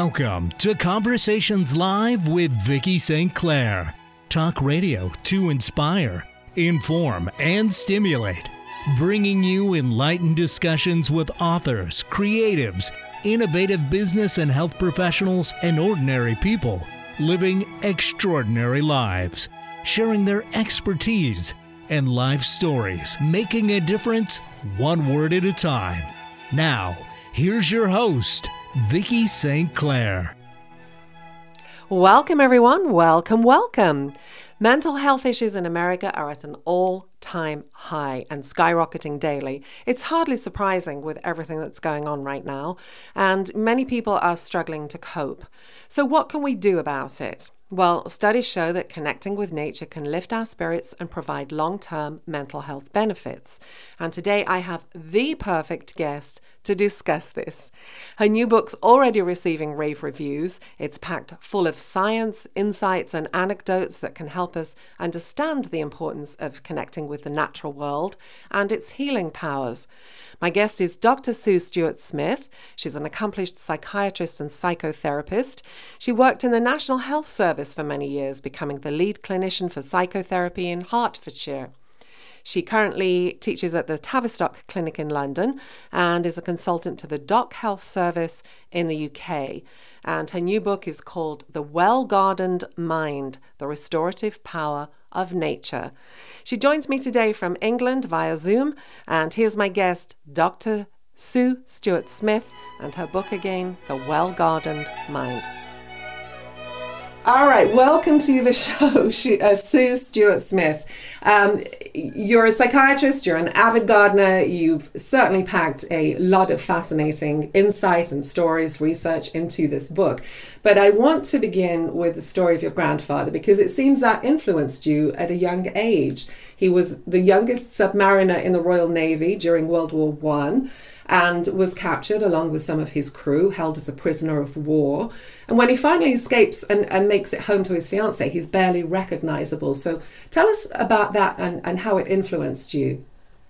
Welcome to Conversations Live with Vicki St. Clair. Talk radio to inspire, inform, and stimulate. Bringing you enlightened discussions with authors, creatives, innovative business and health professionals, and ordinary people living extraordinary lives, sharing their expertise and life stories, making a difference one word at a time. Now, here's your host, Vicki St. Clair. Welcome, everyone. Welcome. Mental health issues in America are at an all-time high and skyrocketing daily. It's hardly surprising with everything that's going on right now, and many people are struggling to cope. So what can we do about it? Well, studies show that connecting with nature can lift our spirits and provide long-term mental health benefits. And today I have the perfect guest to discuss this. Her new book's already receiving rave reviews. It's packed full of science, insights, and anecdotes that can help us understand the importance of connecting with the natural world and its healing powers. My guest is Dr. Sue Stuart-Smith. She's an accomplished psychiatrist and psychotherapist. She worked in the National Health Service for many years, becoming the lead clinician for psychotherapy in Hertfordshire. She currently teaches at the Tavistock Clinic in London and is a consultant to the Doc Health Service in the UK. And her new book is called The Well-Gardened Mind, The Restorative Power of Nature. She joins me today from England via Zoom, and here's my guest, Dr. Sue Stuart-Smith, and her book again, The Well-Gardened Mind. All right, welcome to the show, Sue Stuart-Smith. You're a psychiatrist, you're an avid gardener, you've certainly packed a lot of fascinating insight and stories, research into this book. But I want to begin with the story of your grandfather, because it seems that influenced you at a young age. He was the youngest submariner in the Royal Navy during World War I, and was captured along with some of his crew, held as a prisoner of war. And when he finally escapes and makes it home to his fiancée, he's barely recognizable. So tell us about that and how it influenced you.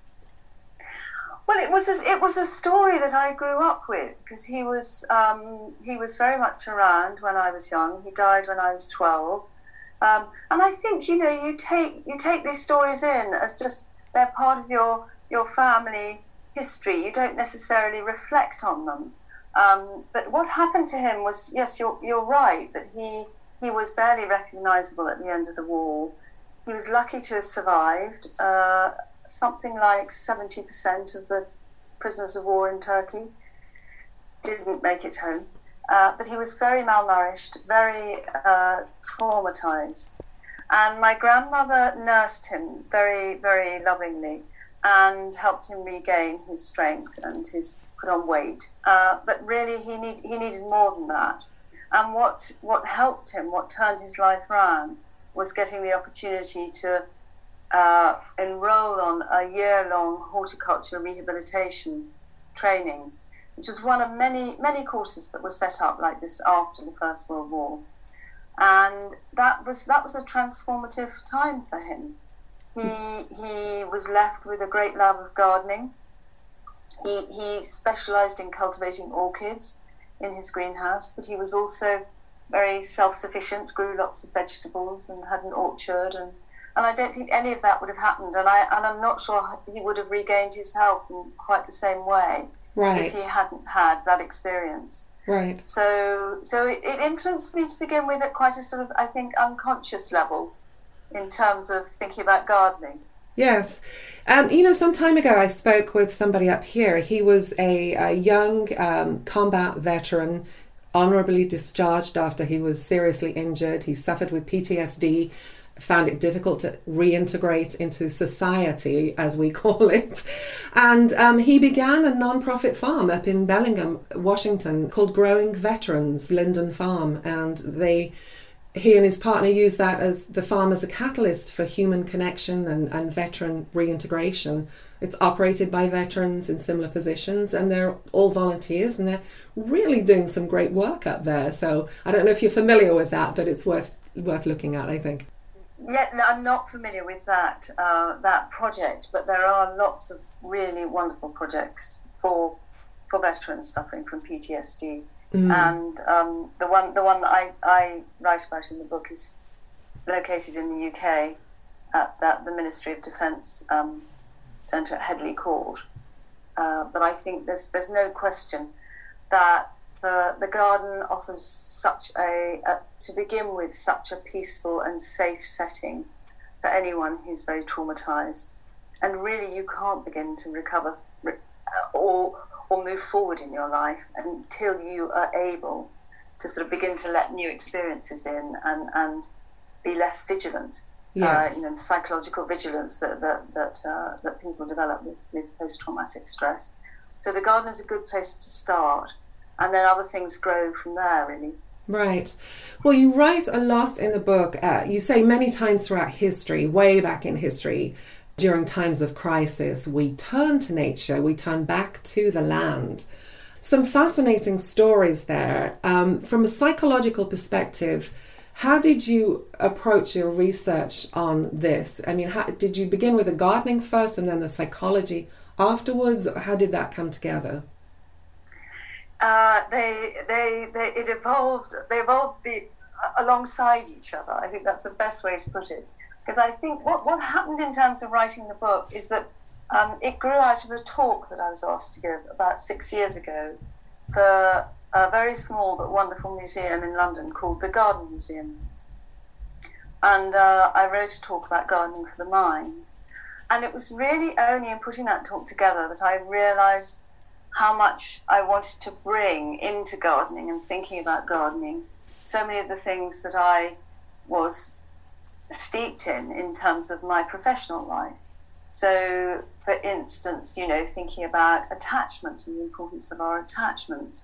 Well, it was a story that I grew up with, because he was very much around when I was young. He died when I was 12. And I think, you take these stories in as just they're part of your family history. You don't necessarily reflect on them. But what happened to him was, yes, you're right, that he was barely recognizable at the end of the war. He was lucky to have survived. Something like 70% of the prisoners of war in Turkey didn't make it home. But he was very malnourished, very traumatized. And my grandmother nursed him very, very lovingly and helped him regain his strength and put on weight. But really, he needed more than that. And what helped him, what turned his life around, was getting the opportunity to enroll on a year-long horticulture rehabilitation training, which was one of many courses that were set up like this after the First World War. And that was a transformative time for him. He was left with a great love of gardening. He specialised in cultivating orchids in his greenhouse, but he was also very self-sufficient, grew lots of vegetables and had an orchard. And I don't think any of that would have happened. And I'm not sure he would have regained his health in quite the same way if he hadn't had that experience. Right. So it influenced me to begin with at quite a sort of, I think, unconscious level, in terms of thinking about gardening. Yes. Some time ago I spoke with somebody up here. He was a young combat veteran, honorably discharged after he was seriously injured. He suffered with PTSD, found it difficult to reintegrate into society, as we call it. And he began a non-profit farm up in Bellingham, Washington, called Growing Veterans, Linden Farm. And he and his partner use that as the farm as a catalyst for human connection and veteran reintegration. It's operated by veterans in similar positions, and they're all volunteers, and they're really doing some great work up there. So I don't know if you're familiar with that, but it's worth looking at, I think. Yeah, no, I'm not familiar with that project, but there are lots of really wonderful projects for veterans suffering from PTSD And the one that I write about in the book is located in the UK at the Ministry of Defence Centre at Headley Court. But I think there's no question that the garden offers such to begin with, such a peaceful and safe setting for anyone who's very traumatised. And really, you can't begin to recover or move forward in your life until you are able to sort of begin to let new experiences in and be less vigilant. Yes. The psychological vigilance that people develop with post-traumatic stress. So the garden is a good place to start, and then other things grow from there, really. Right. Well, you write a lot in the book. You say many times throughout history, way back in history, during times of crisis, we turn to nature, we turn back to the land. Some fascinating stories there. From a psychological perspective, how did you approach your research on this? I mean, did you begin with the gardening first and then the psychology afterwards? Or how did that come together? They evolved alongside each other. I think that's the best way to put it. Because I think what happened in terms of writing the book is that it grew out of a talk that I was asked to give about 6 years ago for a very small but wonderful museum in London called the Garden Museum. And I wrote a talk about gardening for the mind. And it was really only in putting that talk together that I realised how much I wanted to bring into gardening and thinking about gardening. So many of the things that I was steeped in terms of my professional life. So, for instance, thinking about attachment and the importance of our attachments.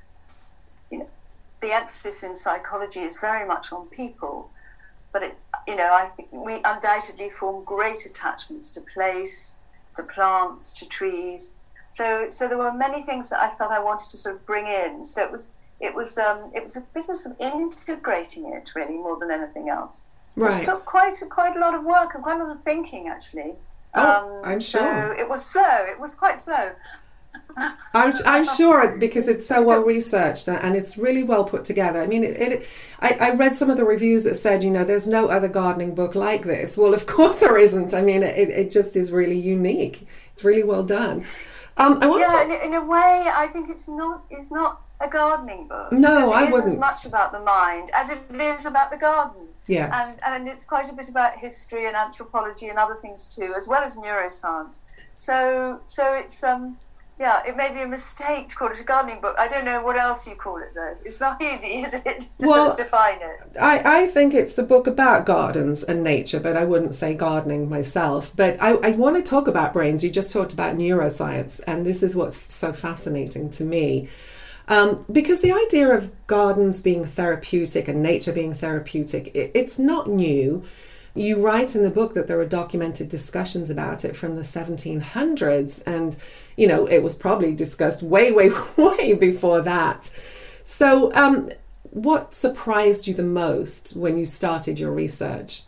The emphasis in psychology is very much on people, but I think we undoubtedly form great attachments to place, to plants, to trees. So there were many things that I felt I wanted to sort of bring in. So it was a business of integrating it really more than anything else. Right. It took quite a lot of work and quite a lot of thinking actually. I'm sure. So it was slow. It was quite slow. I'm sure, because it's so well researched and it's really well put together. I mean, I read some of the reviews that said, there's no other gardening book like this. Well, of course there isn't. I mean, it just is really unique. It's really well done. In a way, I think it's not a gardening book. No, I wouldn't. It is as much about the mind as it is about the garden. Yes. And it's quite a bit about history and anthropology and other things too, as well as neuroscience. So it's it may be a mistake to call it a gardening book. I don't know what else you call it though. It's not easy, is it, to sort of define it? I think it's a book about gardens and nature, but I wouldn't say gardening myself. But I want to talk about brains. You just talked about neuroscience, and this is what's so fascinating to me. Because the idea of gardens being therapeutic and nature being therapeutic, it's not new. You write in the book that there are documented discussions about it from the 1700s, and it was probably discussed way, way, way before that. So what surprised you the most when you started your research?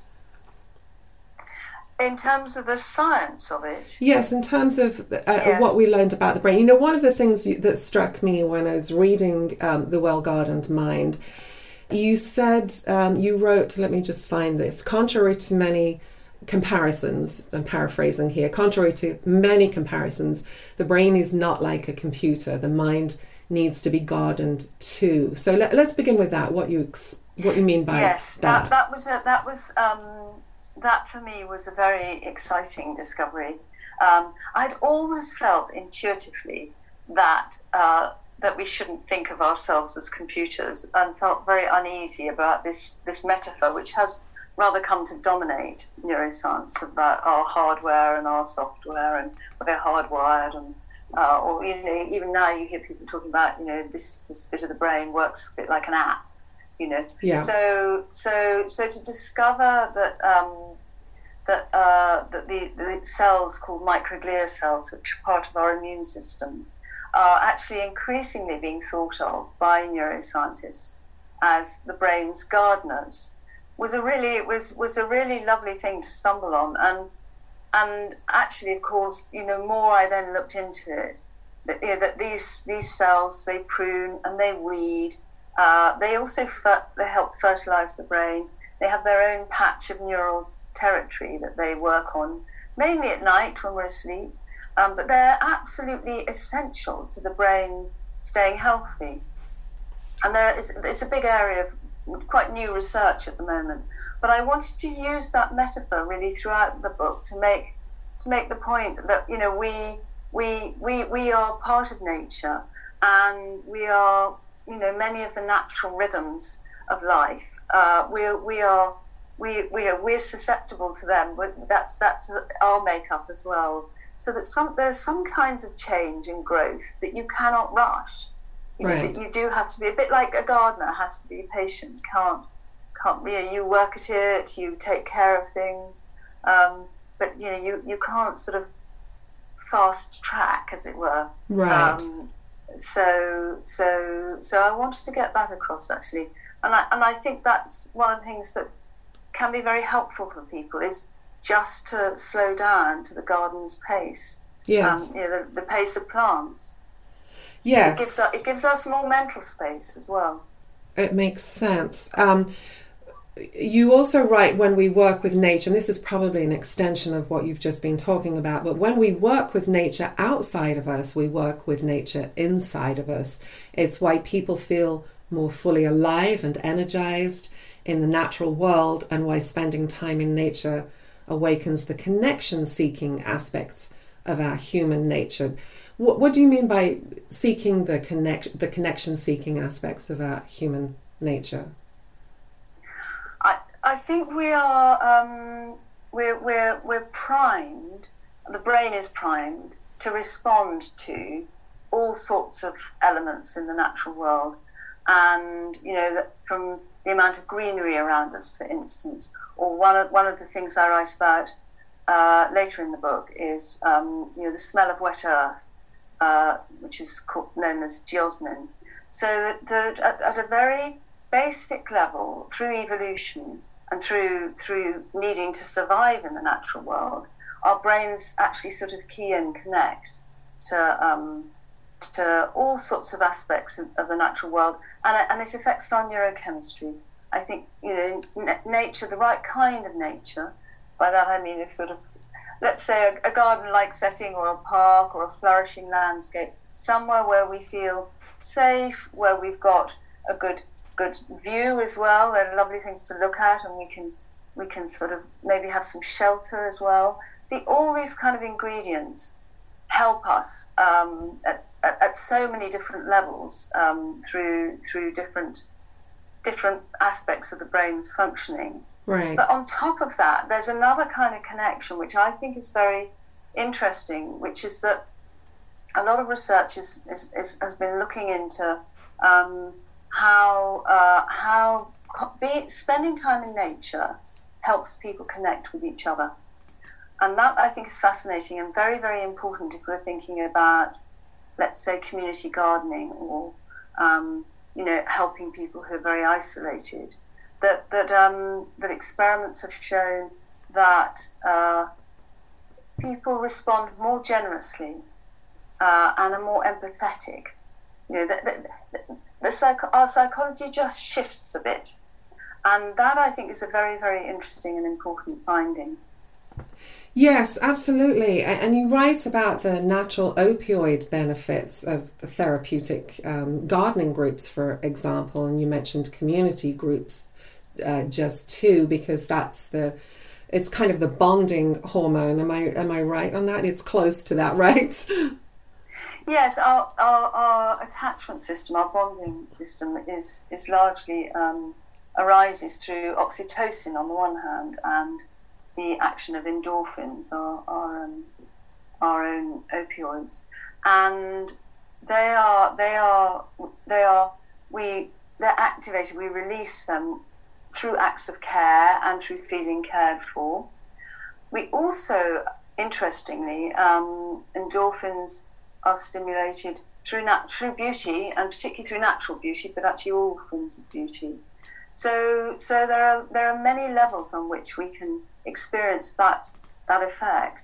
In terms of the science of it? Yes, in terms of what we learned about the brain. One of the things that struck me when I was reading The Well-Gardened Mind, you said, you wrote, let me just find this, contrary to many comparisons, I'm paraphrasing here, contrary to many comparisons, the brain is not like a computer. The mind needs to be gardened too. So let's begin with that. What you mean by that? That for me was a very exciting discovery. I'd always felt intuitively that we shouldn't think of ourselves as computers, and felt very uneasy about this metaphor, which has rather come to dominate neuroscience, about our hardware and our software, and we're hardwired, and or even now you hear people talking about this bit of the brain works a bit like an app. Yeah. So to discover that the cells called microglia cells, which are part of our immune system, are actually increasingly being thought of by neuroscientists as the brain's gardeners, was a really lovely thing to stumble on. And actually, of course, the more I then looked into it, that these cells, they prune and they weed. They also they help fertilize the brain. They have their own patch of neural territory that they work on, mainly at night when we're asleep. But they're absolutely essential to the brain staying healthy. And it's a big area of quite new research at the moment. But I wanted to use that metaphor really throughout the book to make the point that, you know, we are part of nature, and we are, you know, many of the natural rhythms of life. We're susceptible to them. That's our makeup as well. So that there's some kinds of change and growth that you cannot rush. You know, that you do have to be a bit like a gardener has to be patient. Can't you know, you work at it, you take care of things, but you know, you can't sort of fast track, as it were. Right. So I wanted to get that across, actually, and I think that's one of the things that can be very helpful for people, is just to slow down to the garden's pace. Yes. You know, the pace of plants. Yes. It gives us more mental space as well. It makes sense. You also write, when we work with nature, and this is probably an extension of what you've just been talking about, but when we work with nature outside of us, we work with nature inside of us. It's why people feel more fully alive and energized in the natural world, and why spending time in nature awakens the connection-seeking aspects of our human nature. What do you mean by seeking the connection-seeking aspects of our human nature? I think we are we're primed. The brain is primed to respond to all sorts of elements in the natural world, and you know, from the amount of greenery around us, for instance, or one of the things I write about later in the book is you know, the smell of wet earth, which is known as geosmin. So that at a very basic level, through evolution and through needing to survive in the natural world, our brains actually sort of key and connect to all sorts of aspects of the natural world, and it affects our neurochemistry. I think, you know, nature, the right kind of nature, by that I mean a sort of, let's say, a garden-like setting, or a park, or a flourishing landscape, somewhere where we feel safe, where we've got a good view as well, and lovely things to look at, and we can sort of maybe have some shelter as well. All these kind of ingredients help us at so many different levels, through different aspects of the brain's functioning. Right. But on top of that, there's another kind of connection which I think is very interesting, which is that a lot of research has been looking into how spending time in nature helps people connect with each other. And that, I think, is fascinating and very, very important if we're thinking about, let's say, community gardening, or you know, helping people who are very isolated. That experiments have shown that people respond more generously and are more empathetic. You know, our psychology just shifts a bit, and that, I think, is a very, very interesting and important finding. Yes, absolutely. And you write about the natural opioid benefits of therapeutic gardening groups, for example, and you mentioned community groups just too, because it's kind of the bonding hormone. Am I right on that? It's close to that, right? Yes, our attachment system, our bonding system, is largely arises through oxytocin on the one hand, and the action of endorphins, our own opioids, and they're activated. We release them through acts of care and through feeling cared for. We also, interestingly, endorphins are stimulated through beauty, and particularly through natural beauty, but actually all forms of beauty. So there are many levels on which we can experience that effect.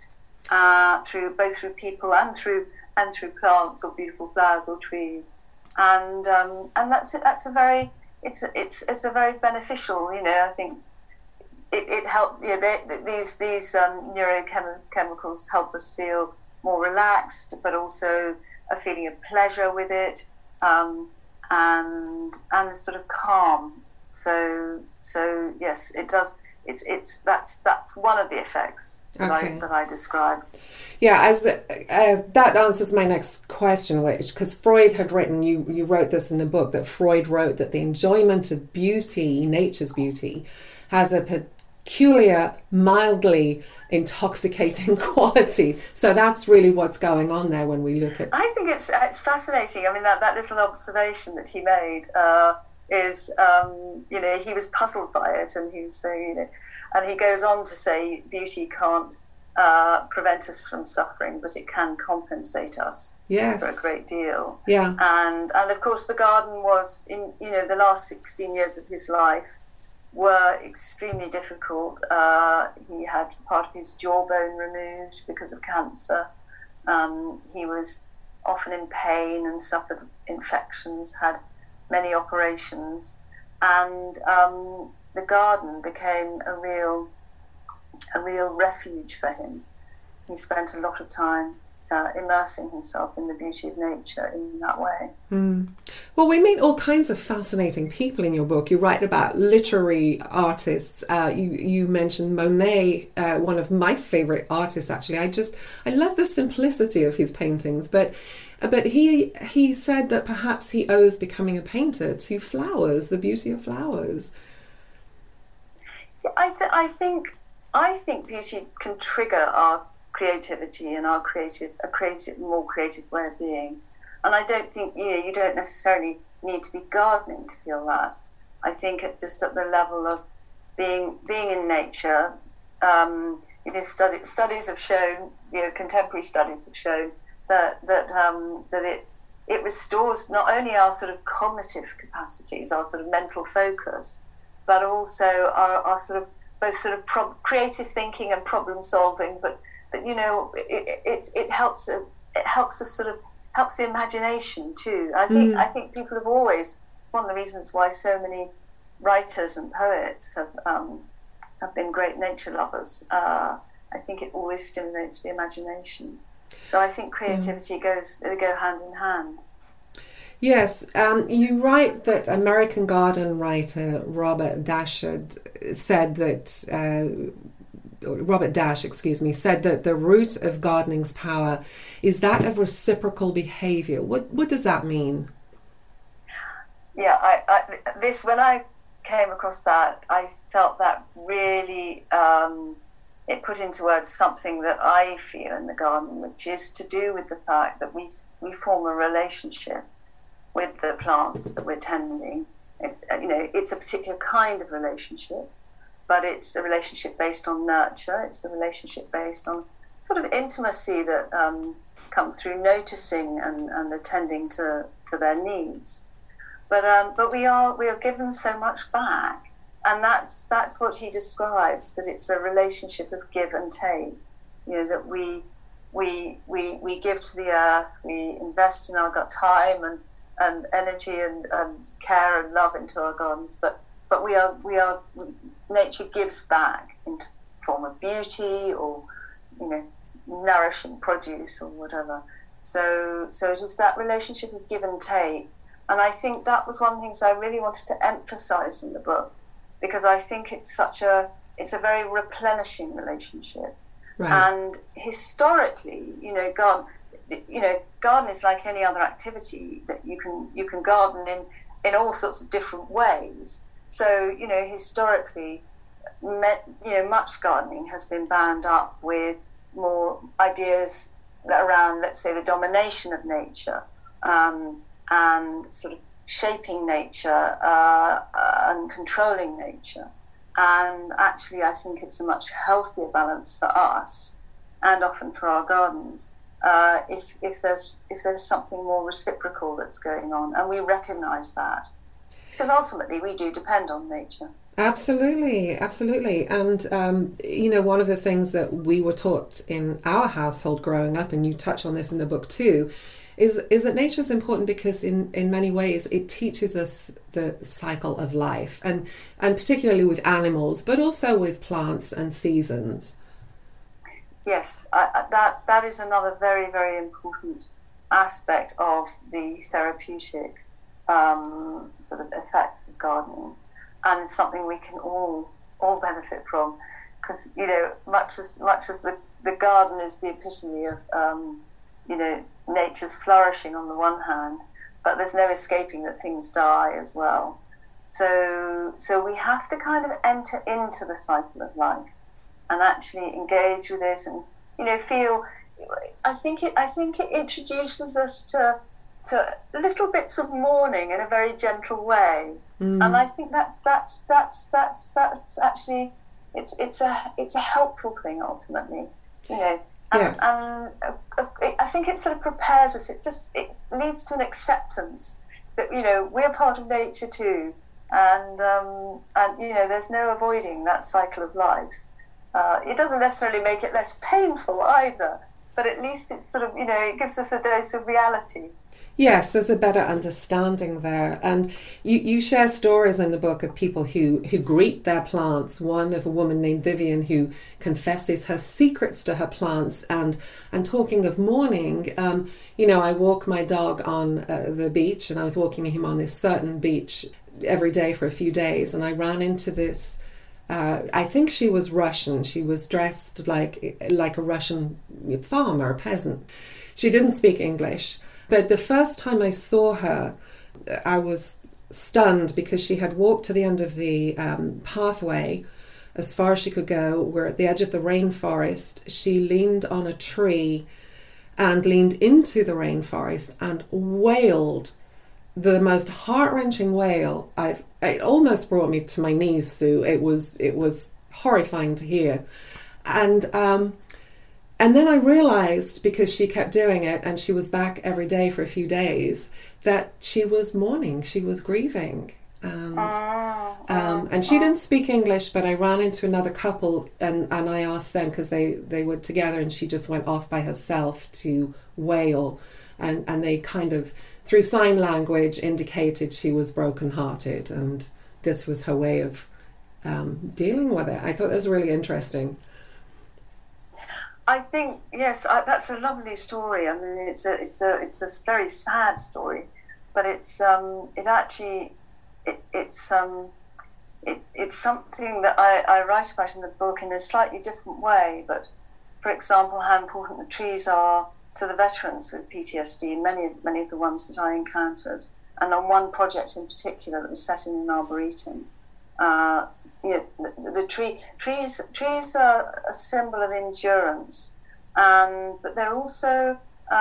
both through people and through plants or beautiful flowers or trees, and that's a very beneficial. I think it helps. These neurochemicals help us feel more relaxed, but also a feeling of pleasure with it, and a sort of calm. So yes, it does. That's one of the effects that I described. Yeah, as that answers my next question, which, because Freud had written, you wrote this in the book, that Freud wrote that the enjoyment of beauty, nature's beauty, has a peculiar, mildly intoxicating quality. So that's really what's going on there when we look at. I think it's fascinating. I mean, that little observation that he made is, he was puzzled by it, and he was saying, and he goes on to say, beauty can't prevent us from suffering, but it can compensate us for a great deal. Yeah. And of course, the garden was in the last 16 years of his life were extremely difficult. He had part of his jawbone removed because of cancer. He was often in pain and suffered infections, had many operations, and the garden became a real refuge for him. He spent a lot of time immersing himself in the beauty of nature in that way. Well, we meet all kinds of fascinating people in your book. You write about literary artists. You mentioned Monet, one of my favourite artists, actually. I love the simplicity of his paintings, but he said that perhaps he owes becoming a painter to flowers, the beauty of flowers. I think beauty can trigger our creativity and more creative way of being. And I don't think you don't necessarily need to be gardening to feel that. I think just at the level of being in nature, studies have shown, contemporary studies have shown that it restores not only our sort of cognitive capacities, our sort of mental focus, but also our sort of both sort of creative thinking and problem solving. But it helps us sort of helps the imagination too. I think people have always, one of the reasons why so many writers and poets have been great nature lovers. I think it always stimulates the imagination. So I think creativity they go hand in hand. Yes, you write that American garden writer Robert Dash said that the root of gardening's power is that of reciprocal behaviour. What does that mean? Yeah, when I came across that, I felt that really it put into words something that I feel in the garden, which is to do with the fact that we form a relationship with the plants that we're tending. It's a particular kind of relationship, but it's a relationship based on nurture. It's a relationship based on sort of intimacy that comes through noticing and attending to their needs. But we are given so much back, and that's what he describes. That it's a relationship of give and take. That we give to the earth, we invest in our time and energy and care and love into our gardens, but nature gives back in form of beauty or nourishing produce or whatever. So it is that relationship of give and take, and I think that was one of the things I really wanted to emphasize in the book, because I think it's a very replenishing relationship. Right. And historically, garden is like any other activity that you can garden in all sorts of different ways. So historically, much gardening has been bound up with more ideas around, let's say, the domination of nature, and sort of shaping nature and controlling nature. And actually, I think it's a much healthier balance for us, and often for our gardens, if there's something more reciprocal that's going on, and we recognise that, because ultimately we do depend on nature. Absolutely, absolutely. And, one of the things that we were taught in our household growing up, and you touch on this in the book too, is that nature is important because in many ways it teaches us the cycle of life, and particularly with animals, but also with plants and seasons. Yes, that is another very, very important aspect of the therapeutic sort of effects of gardening, and it's something we can all benefit from, because much as the garden is the epitome of nature's flourishing on the one hand, but there's no escaping that things die as well. So we have to kind of enter into the cycle of life and actually engage with it, and feel. I think it introduces us to little bits of mourning in a very gentle way, and I think that's actually it's a helpful thing ultimately, Yes. And I think it sort of prepares us. It leads to an acceptance that we're part of nature too, and there's no avoiding that cycle of life. It doesn't necessarily make it less painful either, but at least it's sort of it gives us a dose of reality. Yes, there's a better understanding there. And you share stories in the book of people who greet their plants. One of a woman named Vivian who confesses her secrets to her plants. And talking of mourning, I walk my dog on the beach, and I was walking him on this certain beach every day for a few days. And I ran into this, I think she was Russian. She was dressed like a Russian farmer, peasant. She didn't speak English. But the first time I saw her, I was stunned because she had walked to the end of the pathway as far as she could go. We're at the edge of the rainforest. She leaned on a tree and leaned into the rainforest and wailed the most heart-wrenching wail. It almost brought me to my knees, Sue. It was horrifying to hear. And then I realized, because she kept doing it and she was back every day for a few days, that she was mourning, she was grieving. And she didn't speak English, but I ran into another couple and I asked them, because they were together, and she just went off by herself to wail. And they kind of, through sign language, indicated she was brokenhearted. And this was her way of dealing with it. I thought that was really interesting. I think yes, that's a lovely story. I mean, it's a very sad story, but it's something that I write about in the book in a slightly different way. But for example, how important the trees are to the veterans with PTSD, many of the ones that I encountered, and on one project in particular that was set in an arboretum. The trees are a symbol of endurance, but they're also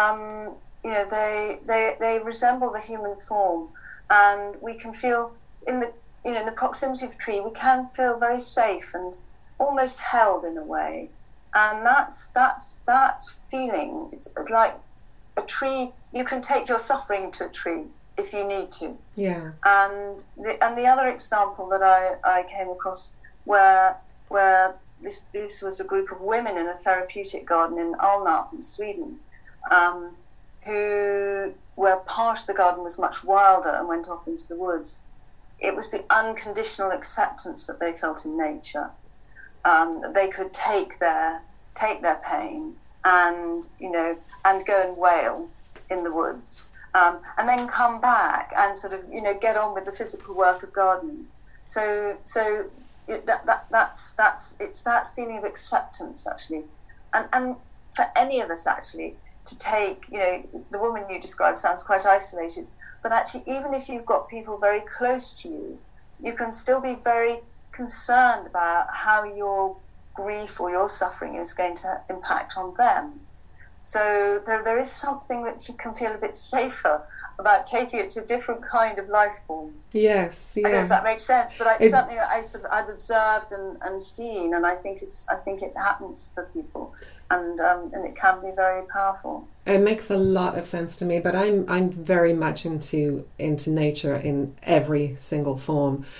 they resemble the human form, and we can feel in the proximity of a tree we can feel very safe and almost held in a way, and that feeling is like a tree. You can take your suffering to a tree if you need to. Yeah. And the other example that I came across where this was a group of women in a therapeutic garden in Alnarp in Sweden, where part of the garden was much wilder and went off into the woods. It was the unconditional acceptance that they felt in nature. They could take their pain and go and wail in the woods. And then come back and sort of get on with the physical work of gardening. So it's that feeling of acceptance actually, and for any of us actually to take the woman you described sounds quite isolated, but actually even if you've got people very close to you, you can still be very concerned about how your grief or your suffering is going to impact on them. So there is something that you can feel a bit safer about taking it to a different kind of life form. Yes, yeah. I don't know if that makes sense, but it's something that I've observed and seen, and I think it happens for people, and it can be very powerful. It makes a lot of sense to me, but I'm very much into nature in every single form.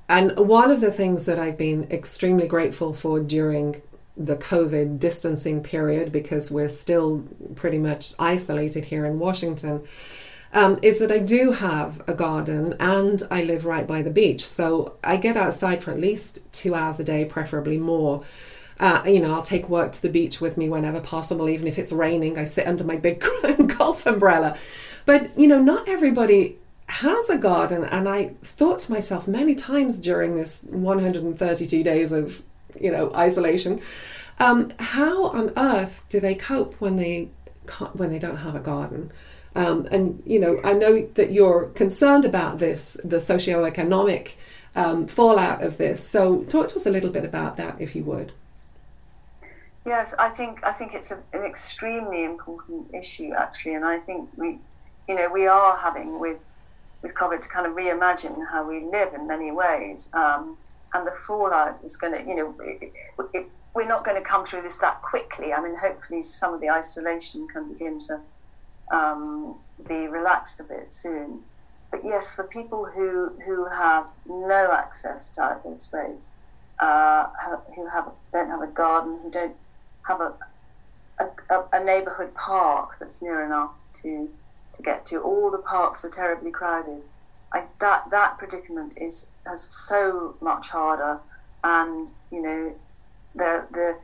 And one of the things that I've been extremely grateful for during the COVID distancing period, because we're still pretty much isolated here in Washington, is that I do have a garden and I live right by the beach. So I get outside for at least 2 hours a day, preferably more. I'll take work to the beach with me whenever possible, even if it's raining. I sit under my big golf umbrella. But, not everybody has a garden. And I thought to myself many times during this 132 days of, isolation, how on earth do they cope when they don't have a garden? I know that you're concerned about this, the socioeconomic fallout of this. So talk to us a little bit about that, if you would. Yes, I think it's an extremely important issue, actually, and I think we are having with COVID to kind of reimagine how we live in many ways, and the fallout is going to, we're not going to come through this that quickly. I mean, hopefully some of the isolation can begin to be relaxed a bit soon. But yes, for people who have no access to outdoor space, who don't have a garden, who don't have a neighbourhood park that's near enough to get to. All the parks are terribly crowded. That predicament has so much harder, and the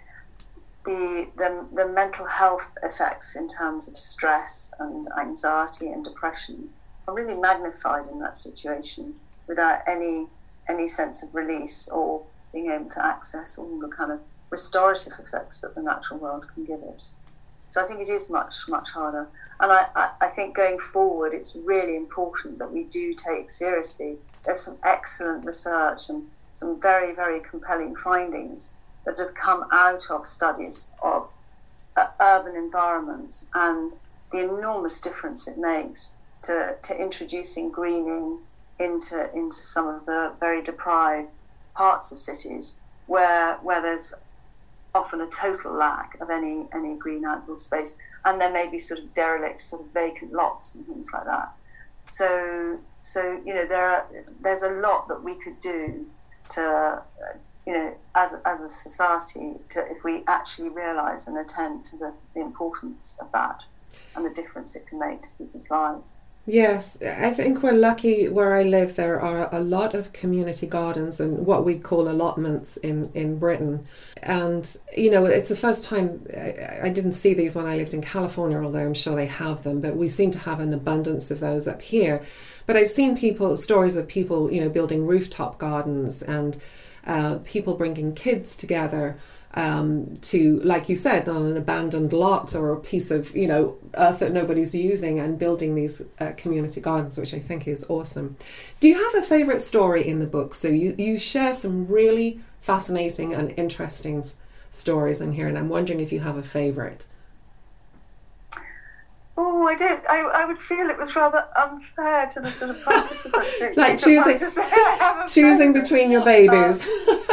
mental health effects in terms of stress and anxiety and depression are really magnified in that situation without any sense of release or being able to access all the kind of restorative effects that the natural world can give us. So I think it is much, much harder. And I think going forward, it's really important that we do take seriously. There's some excellent research and some very, very compelling findings that have come out of studies of urban environments and the enormous difference it makes to introducing greening into some of the very deprived parts of cities where there's often a total lack of any green outdoor space, and there may be sort of derelict, sort of vacant lots and things like that. So there's a lot that we could do to as a society, if we actually realise and attend to the importance of that and the difference it can make to people's lives. Yes, I think we're lucky where I live. There are a lot of community gardens and what we call allotments in Britain. And, it's the first time I didn't see these when I lived in California, although I'm sure they have them, but we seem to have an abundance of those up here. But I've seen stories of people, building rooftop gardens and people bringing kids together to, like you said, on an abandoned lot or a piece of, earth that nobody's using, and building these community gardens, which I think is awesome. Do you have a favourite story in the book? So you share some really fascinating and interesting stories in here, and I'm wondering if you have a favourite. Oh, I don't. I would feel it was rather unfair to the sort of participants. Like choosing between your babies.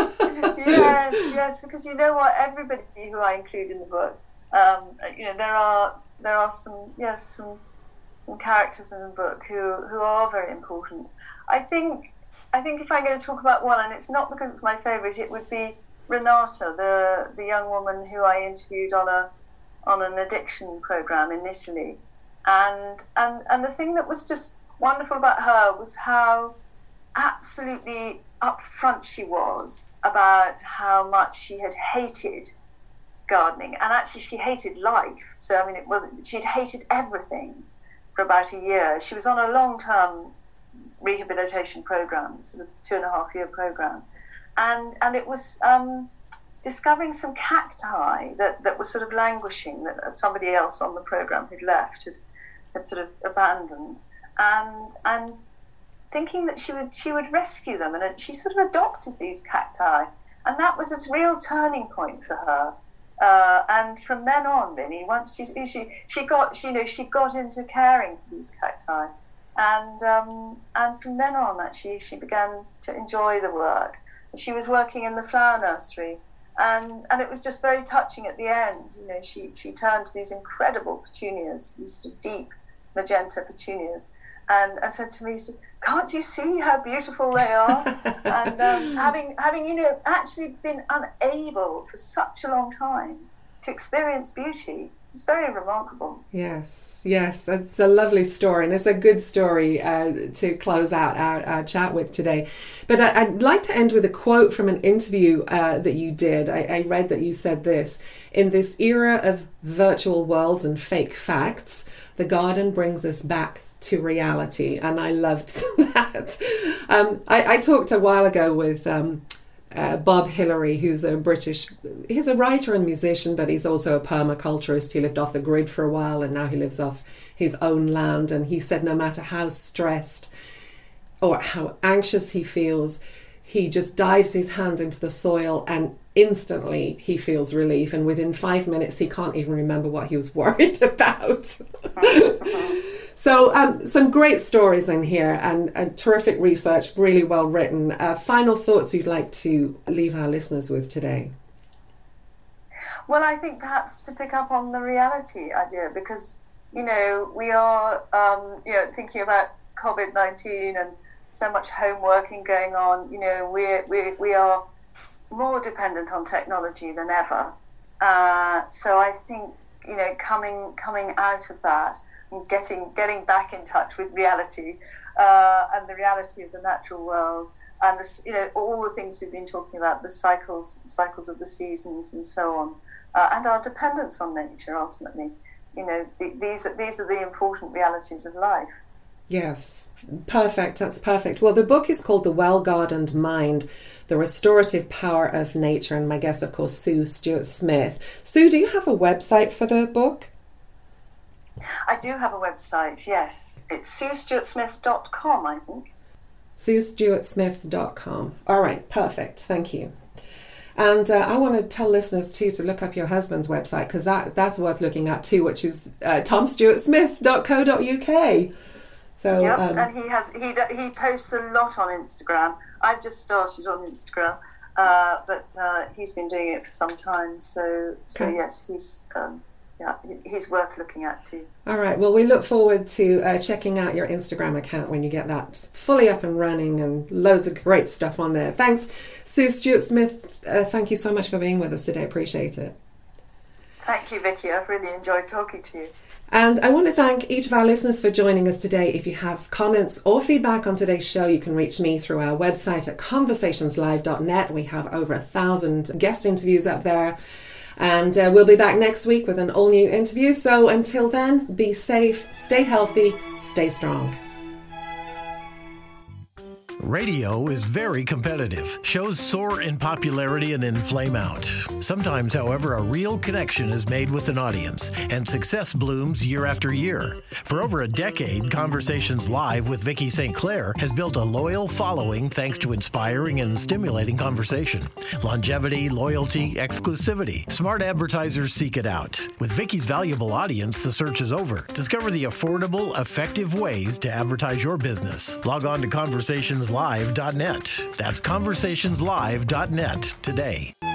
Yes, because you know what, everybody who I include in the book, there are some characters in the book who are very important. I think if I'm going to talk about one, and it's not because it's my favourite, it would be Renata, the young woman who I interviewed on an addiction program in Italy, and the thing that was just wonderful about her was how absolutely upfront she was about how much she had hated gardening, and actually she hated life. So I mean, she'd hated everything for about a year. She was on a long-term rehabilitation program, sort of 2.5-year program, and it was discovering some cacti that were sort of languishing, that somebody else on the program had left, had sort of abandoned, and thinking that she would rescue them, and she sort of adopted these cacti, and that was a real turning point for her. And from then on, really, once she got into caring for these cacti, and from then on, actually, she began to enjoy the work. She was working in the flower nursery, and it was just very touching at the end. She turned to these incredible petunias, these sort of deep magenta petunias. and said to me, he said, "Can't you see how beautiful they are?" And having actually been unable for such a long time to experience beauty, it's very remarkable. Yes, it's a lovely story, and it's a good story to close out our chat with today. But I'd like to end with a quote from an interview that you did. I read that you said this: "In this era of virtual worlds and fake facts, the garden brings us back to reality." And I loved that. I talked a while ago with Bob Hillary, who's he's a writer and musician, but he's also a permaculturist. He lived off the grid for a while, and now he lives off his own land. And he said no matter how stressed or how anxious he feels, he just dives his hand into the soil and instantly he feels relief. And within 5 minutes, he can't even remember what he was worried about. So some great stories in here and terrific research, really well written. Final thoughts you'd like to leave our listeners with today? Well, I think perhaps to pick up on the reality idea, because, we are, thinking about COVID-19 and so much home working going on. We are more dependent on technology than ever. So I think, coming out of that, getting back in touch with reality and the reality of the natural world, and all the things we've been talking about, the cycles of the seasons and so on, and our dependence on nature ultimately. These are the important realities of life. Yes, perfect. That's perfect. Well, the book is called The Well-Gardened Mind: The Restorative Power of Nature, and my guest, of course, Sue Stuart-Smith. Sue, do you have a website for the book? I do have a website, yes. It's SueStuartSmith.com, I think. SueStuartSmith.com. All right, perfect. Thank you. And I want to tell listeners, too, to look up your husband's website, because that's worth looking at, too, which is TomStuartSmith.co.uk. So, yep, and he posts a lot on Instagram. I've just started on Instagram, but he's been doing it for some time. So okay. Yes, he's worth looking at too. All right. Well, we look forward to checking out your Instagram account when you get that fully up and running, and loads of great stuff on there. Thanks, Sue Stuart-Smith. Thank you so much for being with us today. Appreciate it. Thank you, Vicky. I've really enjoyed talking to you. And I want to thank each of our listeners for joining us today. If you have comments or feedback on today's show, you can reach me through our website at conversationslive.net. We have over 1,000 guest interviews up there. And we'll be back next week with an all-new interview. So until then, be safe, stay healthy, stay strong. Radio is very competitive. Shows soar in popularity and then flame out. Sometimes, however, a real connection is made with an audience, and success blooms year after year. For over a decade, Conversations Live with Vicky St. Clair has built a loyal following thanks to inspiring and stimulating conversation. Longevity, loyalty, exclusivity. Smart advertisers seek it out. With Vicky's valuable audience, the search is over. Discover the affordable, effective ways to advertise your business. Log on to conversationslive.net. That's conversationslive.net today.